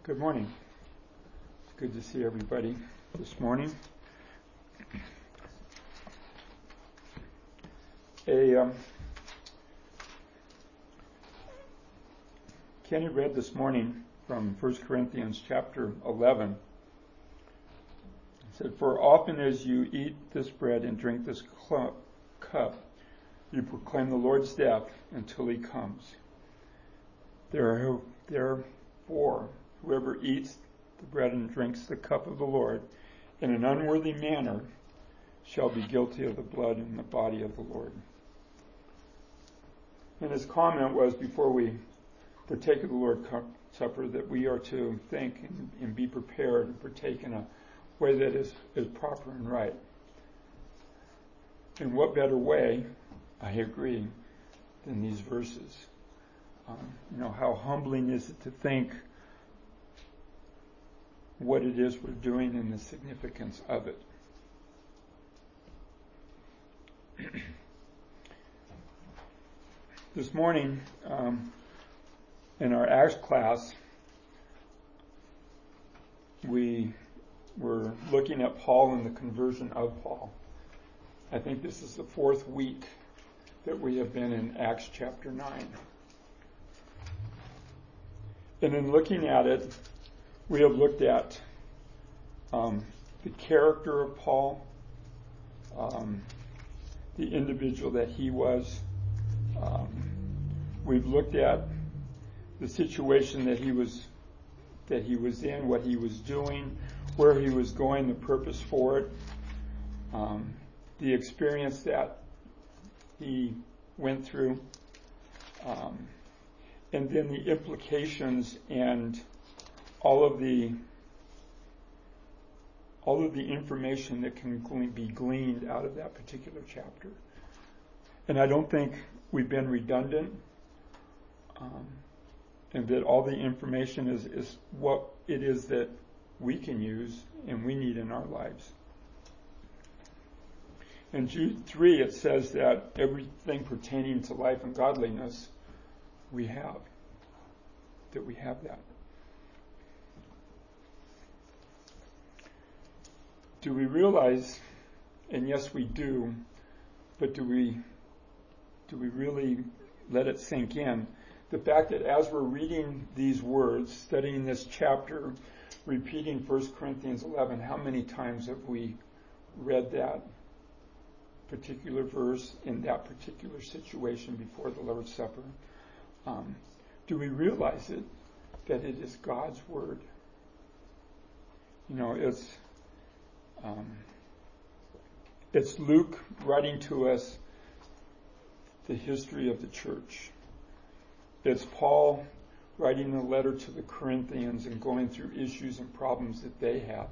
Good morning. It's good to see everybody this morning. Kenny read this morning from 1 Corinthians chapter 11. It said, "For often as you eat this bread and drink this cup, you proclaim the Lord's death until he comes. Therefore, whoever eats the bread and drinks the cup of the Lord in an unworthy manner shall be guilty of the blood and the body of the Lord." And his comment was, before we partake of the Lord's Supper, that we are to think and be prepared and partake in a way that is proper and right. And what better way, I agree, than these verses? How humbling is it to think what it is we're doing and the significance of it. This morning, in our Acts class, we were looking at Paul and the conversion of Paul. I think this is the fourth week that we have been in Acts chapter 9. And in looking at it, we have looked at the character of Paul, the individual that he was. We've looked at the situation that he was in, what he was doing, where he was going, the purpose for it, the experience that he went through, and then the implications and all of the information that can be gleaned out of that particular chapter. And I don't think we've been redundant, and that all the information is what it is that we can use and we need in our lives. In Jude 3, it says that everything pertaining to life and godliness we have that. Do we realize, and yes we do, but do we really let it sink in, the fact that as we're reading these words, studying this chapter, repeating 1 Corinthians 11, how many times have we read that particular verse in that particular situation before the Lord's Supper? Do we realize it, that it is God's Word? It's Luke writing to us the history of the church. It's Paul writing a letter to the Corinthians and going through issues and problems that they had.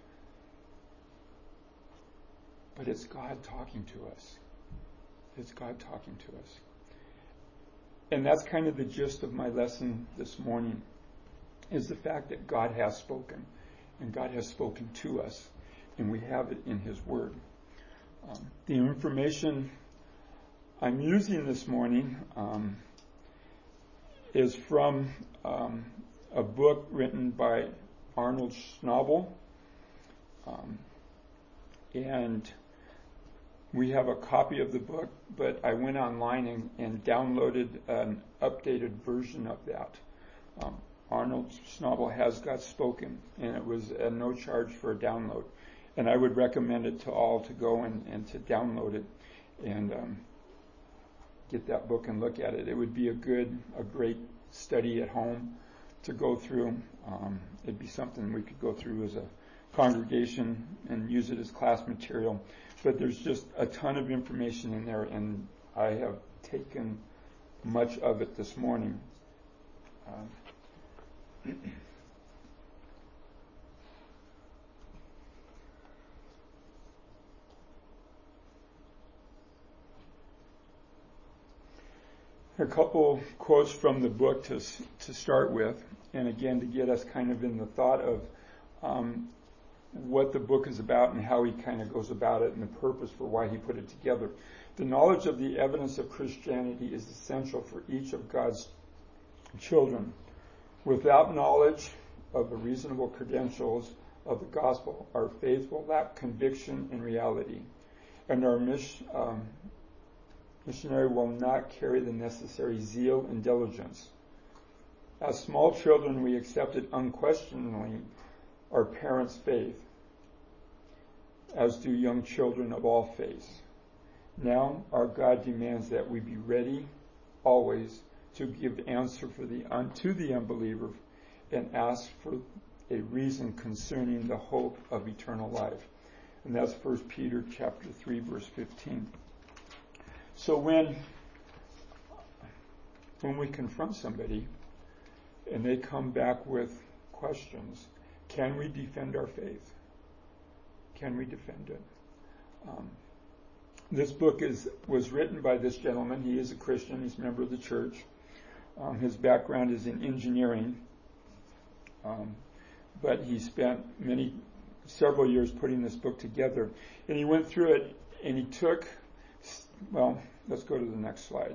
But it's God talking to us. It's God talking to us. And that's kind of the gist of my lesson this morning, is the fact that God has spoken, and God has spoken to us, and we have it in His Word. The information I'm using this morning is from a book written by Arnold Schnabel, and we have a copy of the book, but I went online and downloaded an updated version of that. Arnold Schnabel has God Spoken, and it was at no charge for a download. And I would recommend it to all to go and to download it and get that book and look at it. It would be a great study at home to go through. It'd be something we could go through as a congregation and use it as class material. But there's just a ton of information in there, and I have taken much of it this morning. A couple quotes from the book to start with, and again to get us kind of in the thought of what the book is about and how he kind of goes about it and the purpose for why he put it together. The knowledge of the evidence of Christianity is essential for each of God's children. Without knowledge of the reasonable credentials of the gospel, our faith will lack conviction and reality, and our missionary will not carry the necessary zeal and diligence. As small children, we accepted unquestioningly our parents' faith, as do young children of all faiths. Now our God demands that we be ready always to give answer to the unbeliever and ask for a reason concerning the hope of eternal life. And that's 1 Peter chapter 3, verse 15. So when we confront somebody and they come back with questions, can we defend our faith? Can we defend it? This book was written by this gentleman. He is a Christian. He's a member of the church. His background is in engineering, but he spent several years putting this book together. And he went through it, and he took, let's go to the next slide.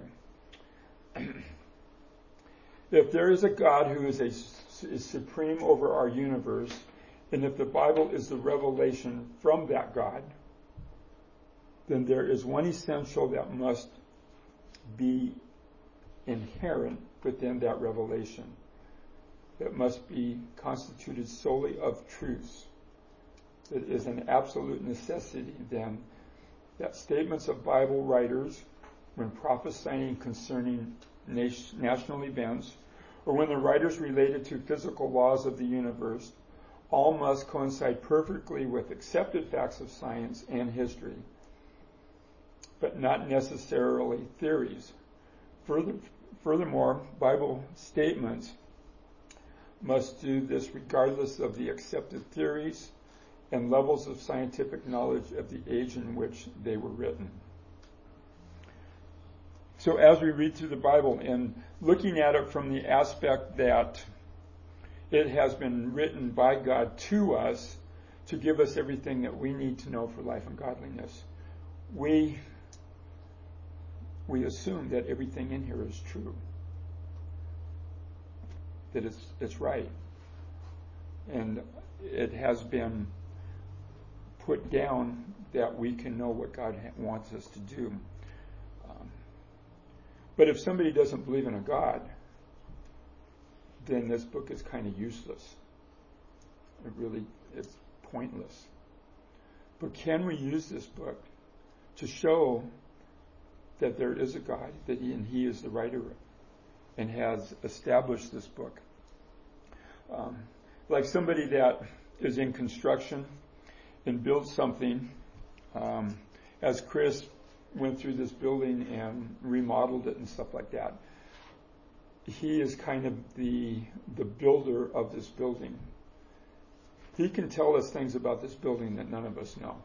If there is a God who is supreme over our universe, and if the Bible is the revelation from that God, then there is one essential that must be inherent within that revelation. It must be constituted solely of truths. It is an absolute necessity, then, that statements of Bible writers, when prophesying concerning national events, or when the writers related to physical laws of the universe, all must coincide perfectly with accepted facts of science and history, but not necessarily theories. Furthermore, Bible statements must do this regardless of the accepted theories and levels of scientific knowledge of the age in which they were written. So as we read through the Bible and looking at it from the aspect that it has been written by God to us to give us everything that we need to know for life and godliness, we assume that everything in here is true, that it's right, and it has been put down that we can know what God wants us to do. But if somebody doesn't believe in a God, then this book is kind of useless. It's pointless. But can we use this book to show that there is a God, that He is the writer and has established this book? Like somebody that is in construction and builds something, as Chris went through this building and remodeled it and stuff like that, he is kind of the builder of this building. He can tell us things about this building that none of us know.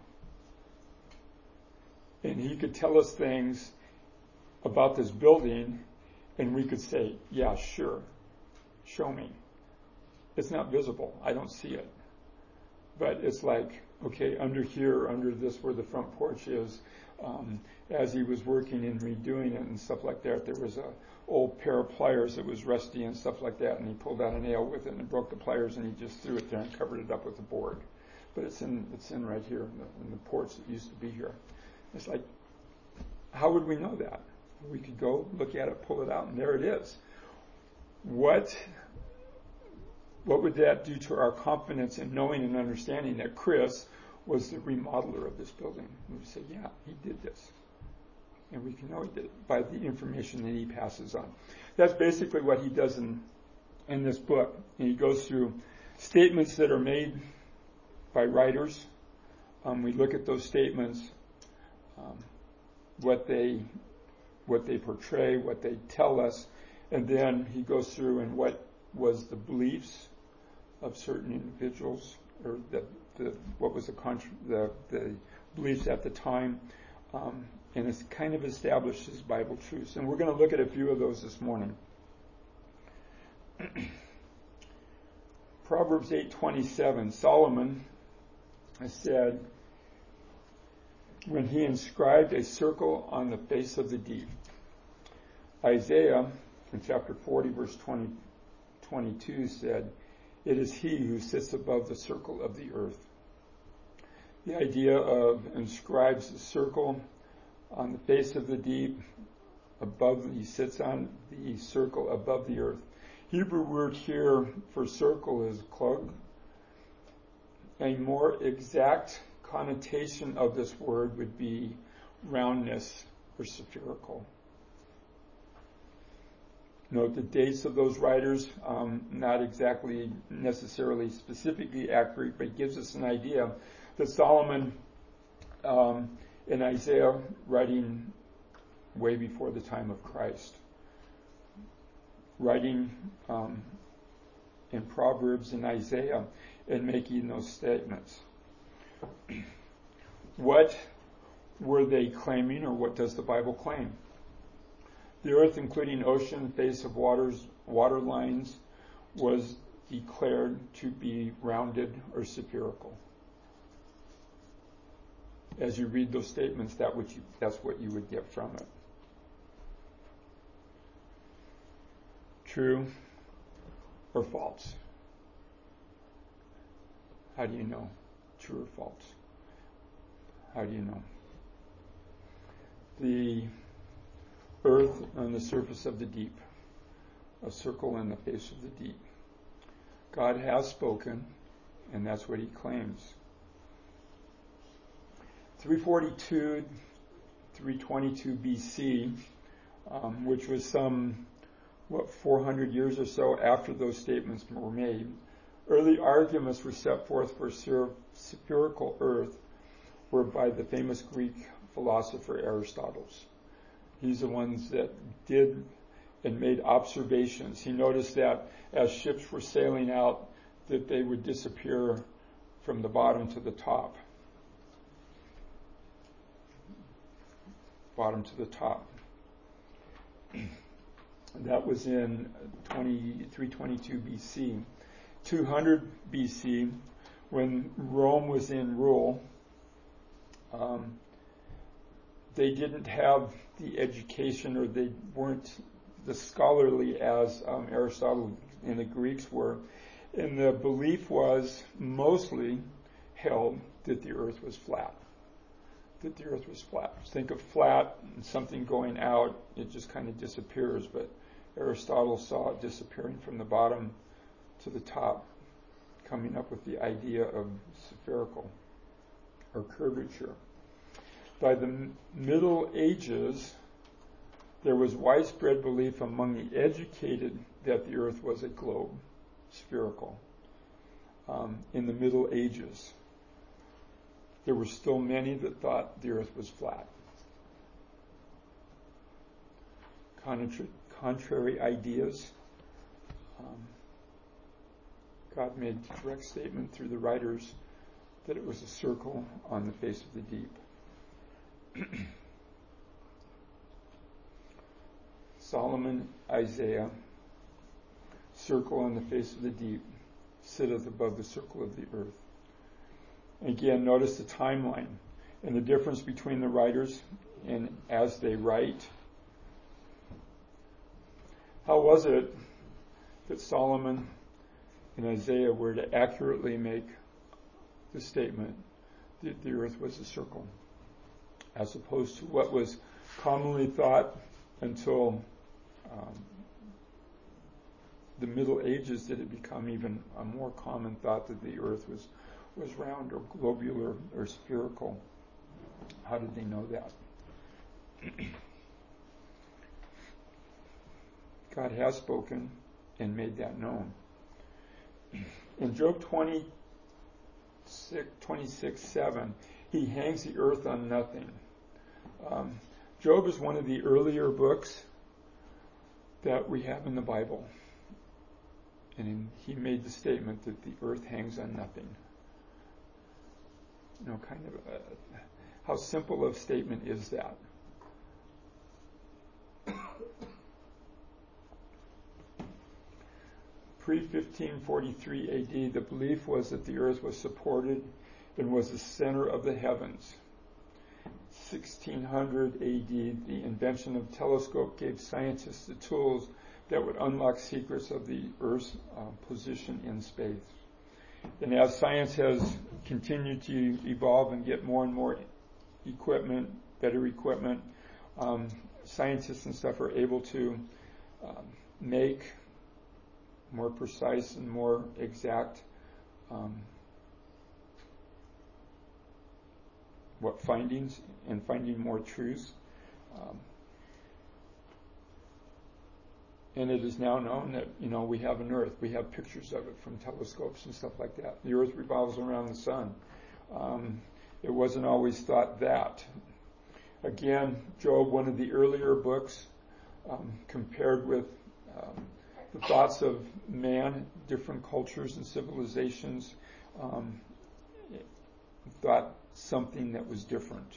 And he could tell us things about this building, and we could say, yeah, sure, show me. It's not visible. I don't see it. But it's like, okay, under here, under this where the front porch is, as he was working and redoing it and stuff like that, there was a old pair of pliers that was rusty and stuff like that, and he pulled out a nail with it and broke the pliers, and he just threw it there and covered it up with a board. But it's in right here in the porch that used to be here. It's like, how would we know that? We could go look at it, pull it out, and there it is. What would that do to our confidence in knowing and understanding that Chris was the remodeler of this building? We would say, yeah, he did this. And we can know he did it by the information that he passes on. That's basically what he does in this book. And he goes through statements that are made by writers. We look at those statements, what they portray, what they tell us, and then he goes through and what was the beliefs of certain individuals, or what was the beliefs at the time, and it's kind of establishes Bible truths. And we're going to look at a few of those this morning. Proverbs 8:27, Solomon said, when he inscribed a circle on the face of the deep. Isaiah, in chapter 40, verse 22, said, It is he who sits above the circle of the earth. The idea of inscribes a circle on the face of the deep, he sits on the circle above the earth. Hebrew word here for circle is klug. A more exact connotation of this word would be roundness or spherical. Note the dates of those writers, not exactly necessarily specifically accurate, but gives us an idea that Solomon in Isaiah, writing way before the time of Christ, writing in Proverbs and Isaiah and making those statements. What were they claiming, or what does the Bible claim? The earth, including ocean, face of waters, water lines, was declared to be rounded or spherical. As you read those statements, that's what you would get from it. True or false? How do you know? True or false? How do you know? The earth on the surface of the deep, a circle in the face of the deep. God has spoken, and that's what he claims. 342, 322 BC, which was some 400 years or so after those statements were made, early arguments were set forth for spherical earth were by the famous Greek philosopher Aristotle. He's the ones that did and made observations. He noticed that as ships were sailing out, that they would disappear from the bottom to the top. Bottom to the top. That was in 322 BC. 200 BC, when Rome was in rule, they didn't have the education, or they weren't the scholarly as Aristotle and the Greeks were. And the belief was mostly held that the earth was flat. That the earth was flat. Think of flat and something going out, it just kind of disappears. But Aristotle saw it disappearing from the bottom to the top, coming up with the idea of spherical or curvature. By the Middle Ages, there was widespread belief among the educated that the earth was a globe, spherical. In the Middle Ages, there were still many that thought the earth was flat. Contrary ideas. God made a direct statement through the writers that it was a circle on the face of the deep. Solomon, Isaiah, circle on the face of the deep, sitteth above the circle of the earth. Again, notice the timeline and the difference between the writers and as they write. How was it that Solomon and Isaiah were to accurately make the statement that the earth was a circle, as opposed to what was commonly thought until the Middle Ages? Did it become even a more common thought that the earth was round or globular or spherical? How did they know that? God has spoken and made that known. In Job 26:7, he hangs the earth on nothing. Job is one of the earlier books that we have in the Bible. And he made the statement that the earth hangs on nothing. How simple of a statement is that? Pre-1543 AD, the belief was that the earth was supported and was the center of the heavens. 1600 AD, the invention of telescope gave scientists the tools that would unlock secrets of the Earth's position in space. And as science has continued to evolve and get more and more equipment, better equipment, scientists and stuff are able to make more precise and more exact findings and finding more truths. And it is now known that, we have an Earth. We have pictures of it from telescopes and stuff like that. The Earth revolves around the sun. It wasn't always thought that. Again, Job, one of the earlier books, compared with the thoughts of man, different cultures and civilizations, thought something that was different.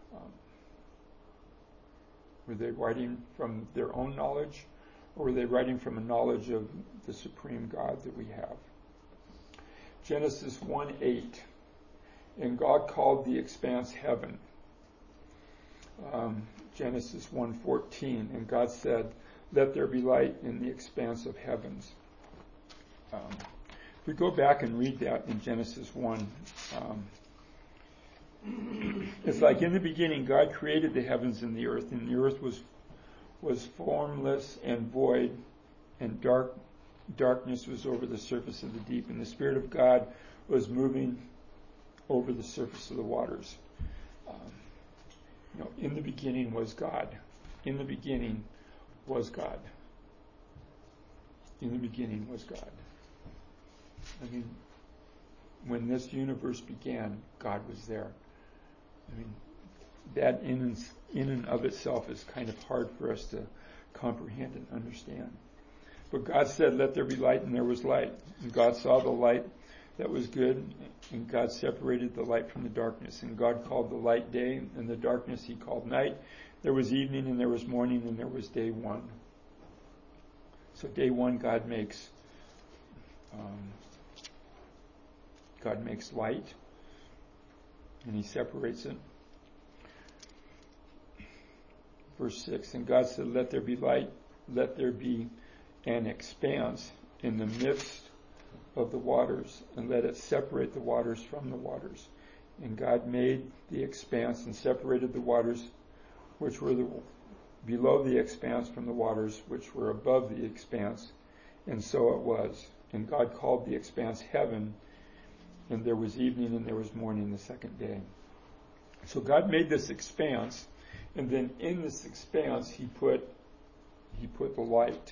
Were they writing from their own knowledge, or were they writing from a knowledge of the supreme God that we have? Genesis 1:8, and God called the expanse heaven. Genesis 1:14, and God said, "Let there be light in the expanse of heavens." If we go back and read that in Genesis 1, it's like, in the beginning God created the heavens and the earth was formless and void, and darkness was over the surface of the deep, and the Spirit of God was moving over the surface of the waters. In the beginning was God. In the beginning was God. In the beginning was God. When this universe began, God was there. That in and of itself is kind of hard for us to comprehend and understand. But God said, "Let there be light," and there was light. And God saw the light that was good, and God separated the light from the darkness. And God called the light day, and the darkness He called night. There was evening, and there was morning, and there was day one. So day one, God makes light, and He separates it. Verse 6, and God said, "Let there be light, let there be an expanse in the midst of the waters, and let it separate the waters from the waters." And God made the expanse and separated the waters which were below the expanse from the waters which were above the expanse. And so it was. And God called the expanse heaven, and there was evening and there was morning the second day. So God made this expanse, and then in this expanse He put the light.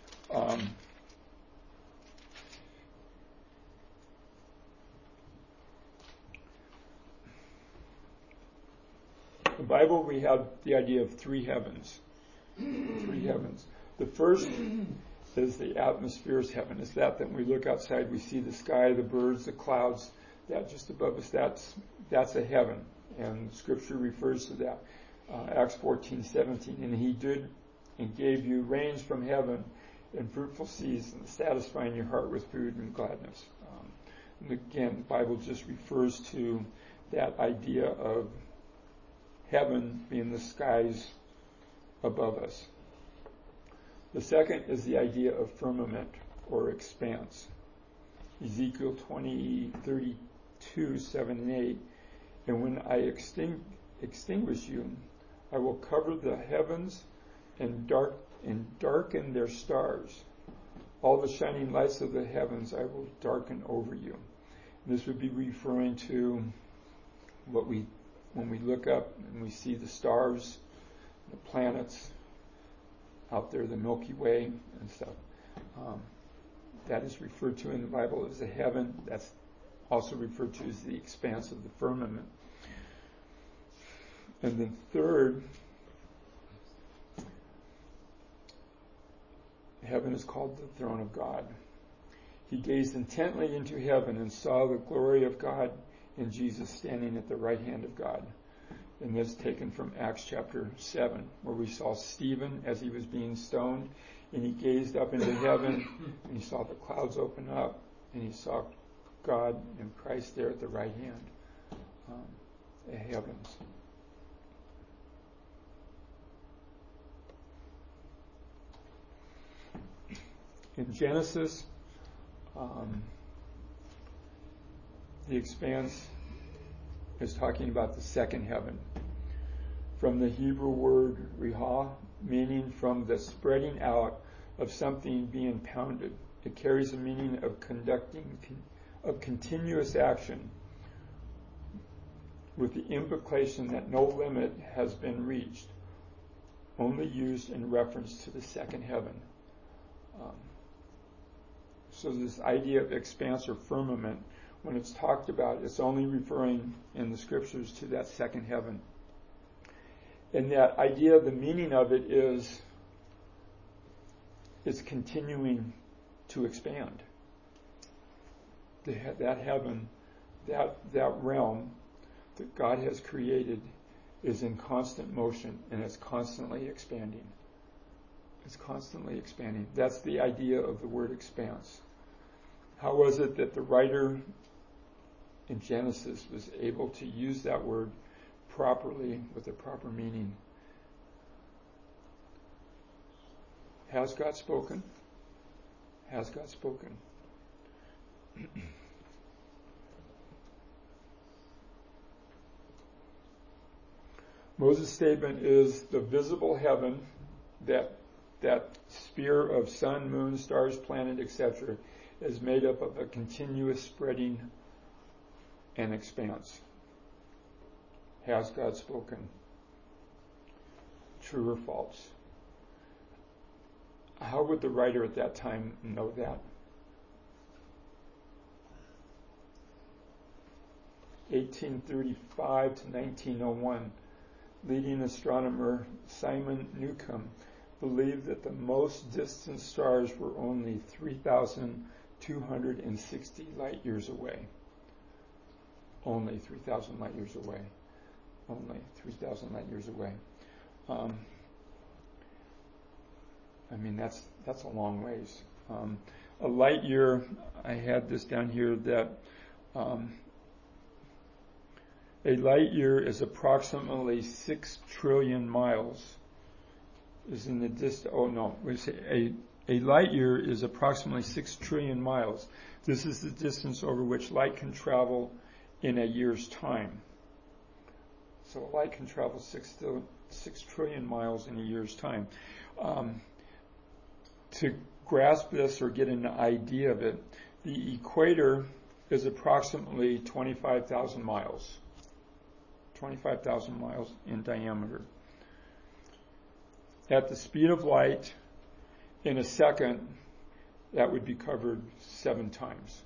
The Bible, we have the idea of three heavens. Three heavens. The first is the atmosphere's heaven. It's that when we look outside, we see the sky, the birds, the clouds, that just above us. That's a heaven, and Scripture refers to that. Acts 14:17, and He did and gave you rains from heaven and fruitful seasons, satisfying your heart with food and gladness. And again, the Bible just refers to that idea of heaven being the skies above us. The second is the idea of firmament or expanse. Ezekiel 20:32-7-8, and when I extinguish you, I will cover the heavens and darken their stars. All the shining lights of the heavens I will darken over you. And this would be referring to when we look up and we see the stars, the planets out there, the Milky Way and stuff. That is referred to in the Bible as a heaven. That's also referred to as the expanse of the firmament. And then third, heaven is called the throne of God. He gazed intently into heaven and saw the glory of God and Jesus standing at the right hand of God. And this is taken from Acts chapter 7, where we saw Stephen as he was being stoned, and he gazed up into heaven, and he saw the clouds open up, and he saw God and Christ there at the right hand, the heavens. In Genesis, the expanse is talking about the second heaven. From the Hebrew word rihah, meaning from the spreading out of something being pounded. It carries a meaning of continuous action, with the implication that no limit has been reached, only used in reference to the second heaven. So this idea of expanse or firmament, when it's talked about, it's only referring in the scriptures to that second heaven. And that idea, the meaning of it is it's continuing to expand. That heaven, that realm that God has created is in constant motion, and it's constantly expanding. It's constantly expanding. That's the idea of the word expanse. How was it that the writer in Genesis was able to use that word properly with the proper meaning? Has God spoken? Has God spoken? Moses' statement is the visible heaven, that sphere of sun, moon, stars, planet, etc., is made up of a continuous spreading and expanse. Has God spoken? True or false? How would the writer at that time know that? 1835 to 1901, leading astronomer Simon Newcomb believed that the most distant stars were only 3,260 light years away. Only 3,000 light years away. Only 3,000 light years away. That's a long ways. A light year, I had this down here, that a light year is approximately 6 trillion miles. Is in the distance. A light year is approximately 6 trillion miles. This is the distance over which light can travel in a year's time. So light can travel 6 trillion miles in a year's time. To grasp this or get an idea of it, the equator is approximately 25,000 miles. 25,000 miles in diameter. At the speed of light, in a second, that would be covered 7 times.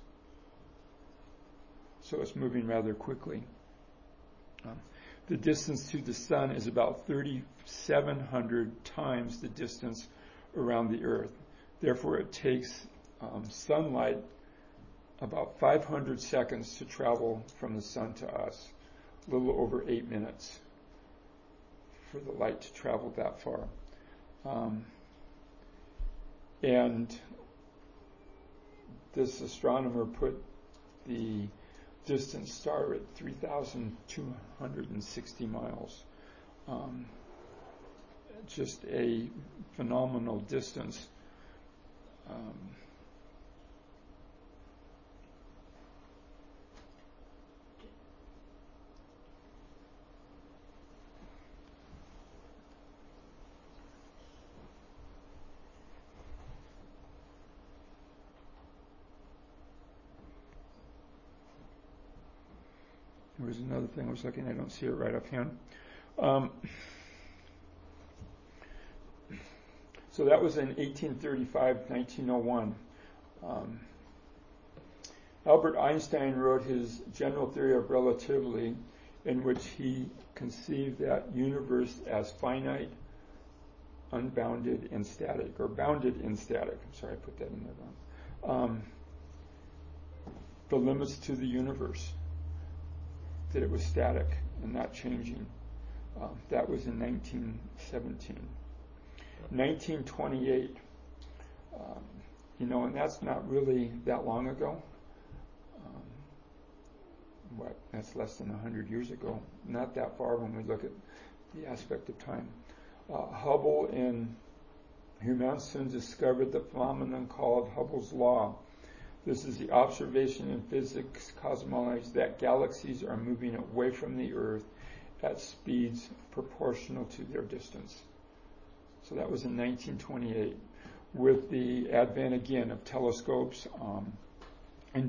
So it's moving rather quickly. The distance to the sun is about 3,700 times the distance around the earth. Therefore, it takes sunlight about 500 seconds to travel from the sun to us. A little over 8 minutes for the light to travel that far. And this astronomer put the distant star at 3,260 miles. Just a phenomenal distance. There was another thing I was looking, I don't see it right offhand. So that was in 1835, 1901. Albert Einstein wrote his General Theory of Relativity, in which he conceived that universe as finite, unbounded, and static, or bounded and static. I'm sorry, I put that in there wrong. The limits to the universe, that it was static and not changing. That was in 1917. 1928, and that's not really that long ago. That's less than 100 years ago. Not that far when we look at the aspect of time. Hubble in Human soon discovered the phenomenon called Hubble's law. This is the observation in physics cosmology that galaxies are moving away from the Earth at speeds proportional to their distance. So that was in 1928. With the advent again of telescopes and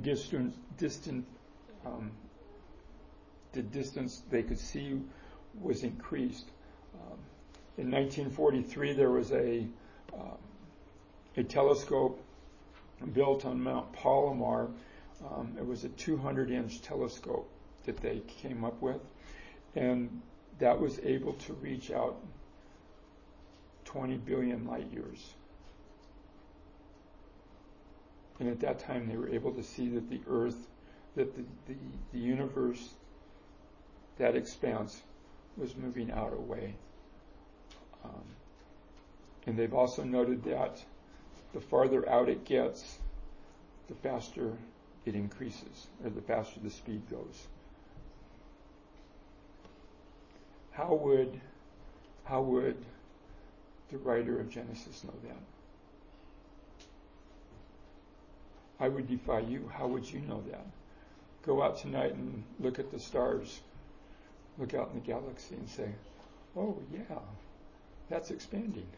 the distance they could see was increased. In 1943, there was a telescope built on Mount Palomar. It was a 200-inch telescope that they came up with, and that was able to reach out 20 billion light years. And at that time, they were able to see that the Earth, that the universe, that expanse, was moving out away. And they've also noted that the farther out it gets, the faster it increases, or the faster the speed goes. How would the writer of Genesis know that? I would defy you. How would you know that? Go out tonight and look at the stars. Look out in the galaxy and say, oh yeah, that's expanding.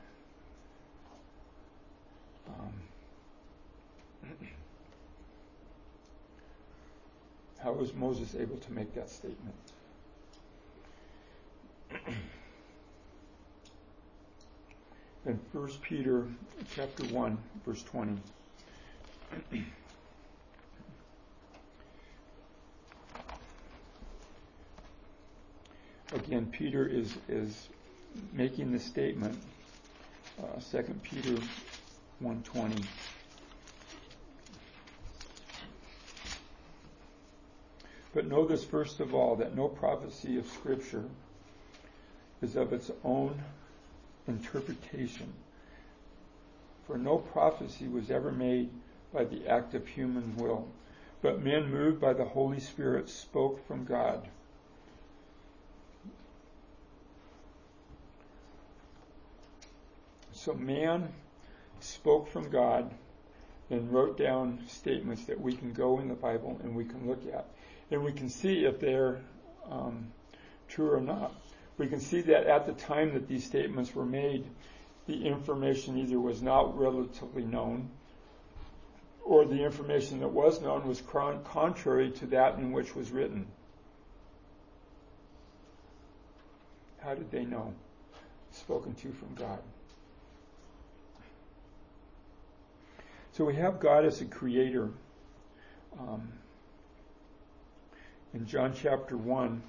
How was Moses able to make that statement? In 1 Peter chapter 1, verse 20. Again, Peter is making the statement, 2 Peter 1:20. But know this first of all, that no prophecy of Scripture is of its own interpretation. For no prophecy was ever made by the act of human will, but men moved by the Holy Spirit spoke from God. So man spoke from God and wrote down statements that we can go in the Bible and we can look at. And we can see if they're true or not. We can see that at the time that these statements were made, the information either was not relatively known, or the information that was known was contrary to that in which was written. How did they know? Spoken to from God. So we have God as a creator. In John chapter 1,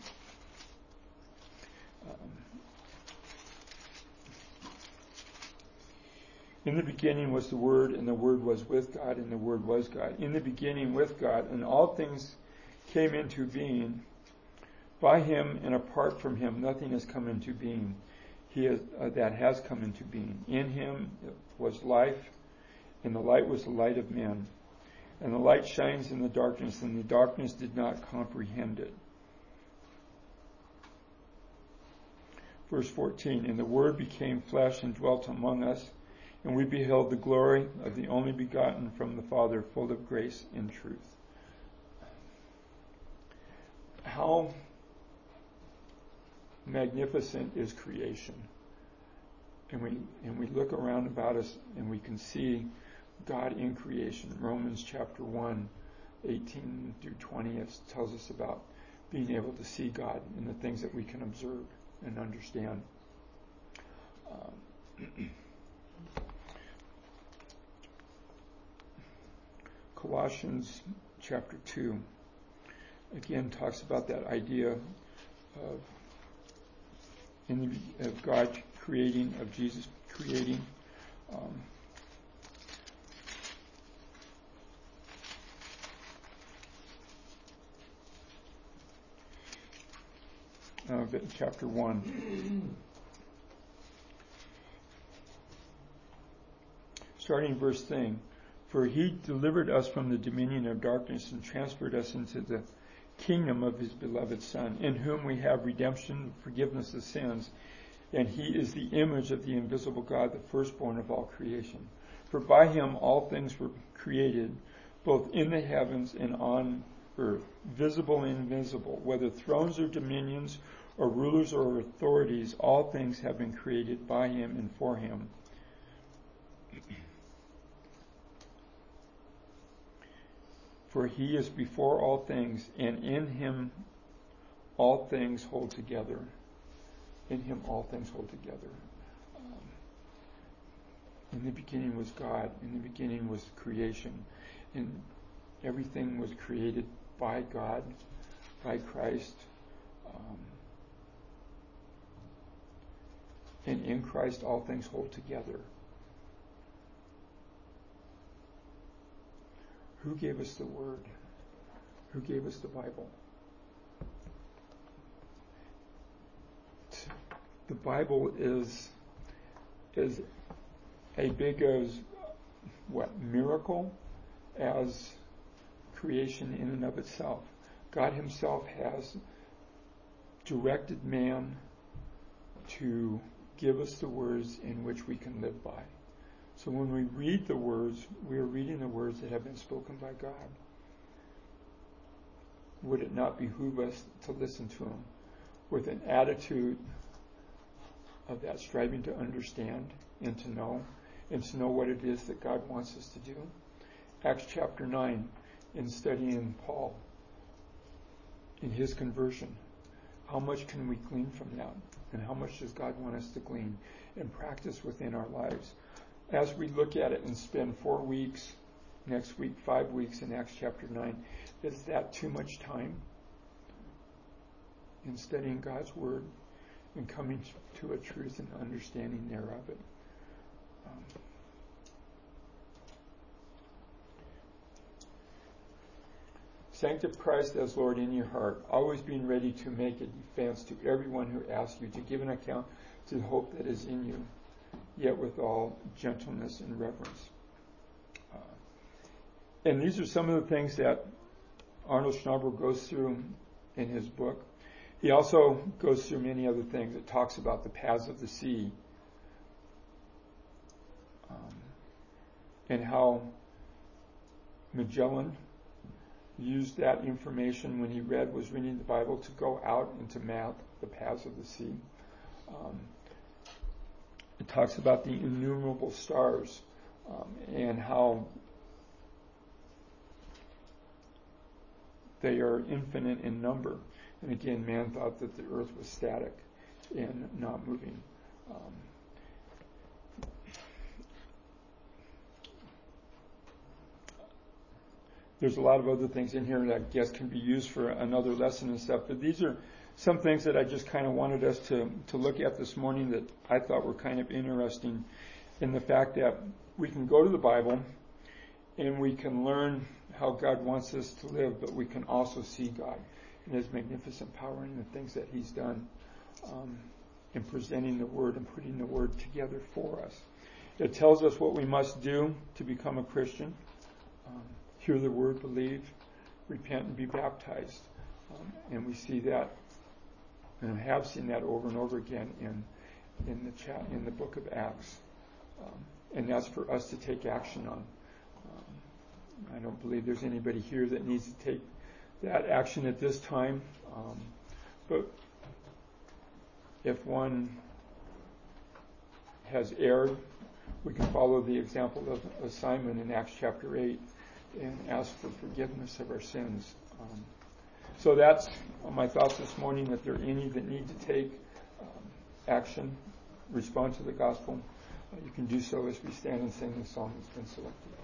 in the beginning was the Word, and the Word was with God, and the Word was God. In the beginning with God, and all things came into being. By Him and apart from Him, nothing has come into being. That has come into being. In Him was life, and the light was the light of men. And the light shines in the darkness, and the darkness did not comprehend it. Verse 14, and the Word became flesh and dwelt among us, and we beheld the glory of the only begotten from the Father, full of grace and truth. How magnificent is creation. And we look around about us and we can see God in creation. Romans chapter 1, 18 through 20 tells us about being able to see God in the things that we can observe and understand. Colossians chapter 2 again talks about that idea of God creating, of Jesus creating. Chapter 1. Starting verse thing. For He delivered us from the dominion of darkness and transferred us into the kingdom of His beloved Son, in whom we have redemption, forgiveness of sins. and he is the image of the invisible God, the firstborn of all creation. For by him all things were created, both in the heavens and on earth, visible and invisible, whether thrones or dominions or rulers or authorities, all things have been created by him and for him. For he is before all things, and in him all things hold together. In him all things hold together. In the beginning was God. In the beginning was creation. And everything was created by God, by Christ. And in Christ all things hold together. Who gave us the Word? Who gave us the Bible? The Bible is a big as miracle as creation in and of itself. God himself has directed man to give us the words in which we can live by. So when we read the words, we are reading the words that have been spoken by God. Would it not behoove us to listen to him with an attitude of that striving to understand and to know what it is that God wants us to do? Acts chapter 9, in studying Paul, in his conversion, how much can we glean from that? And how much does God want us to glean and practice within our lives? As we look at it and spend 4 weeks, next week 5 weeks in Acts chapter 9, is that too much time in studying God's Word and coming to a truth and understanding thereof it? Sanctify Christ as Lord in your heart, always being ready to make a defense to everyone who asks you to give an account to the hope that is in you, yet with all gentleness and reverence. And these are some of the things that Arnold Schnabel goes through in his book. He also goes through many other things. It talks about the paths of the sea, and how Magellan used that information when he was reading the Bible to go out and to map the paths of the sea. It talks about the innumerable stars and how they are infinite in number. And again, man thought that the earth was static and not moving. There's a lot of other things in here that I guess can be used for another lesson and stuff, but these are some things that I just kind of wanted us to look at this morning that I thought were kind of interesting, in the fact that we can go to the Bible and we can learn how God wants us to live, but we can also see God and his magnificent power and the things that he's done in presenting the Word and putting the Word together for us. It tells us what we must do to become a Christian. Hear the Word, believe, repent, and be baptized. And we see that, and have seen that over and over again in the book of Acts. And that's for us to take action on. I don't believe there's anybody here that needs to take that action at this time. But if one has erred, we can follow the example of Simon in Acts chapter 8 and ask for forgiveness of our sins. So that's my thoughts this morning, that there are any that need to take action, respond to the gospel. You can do so as we stand and sing the song that's been selected.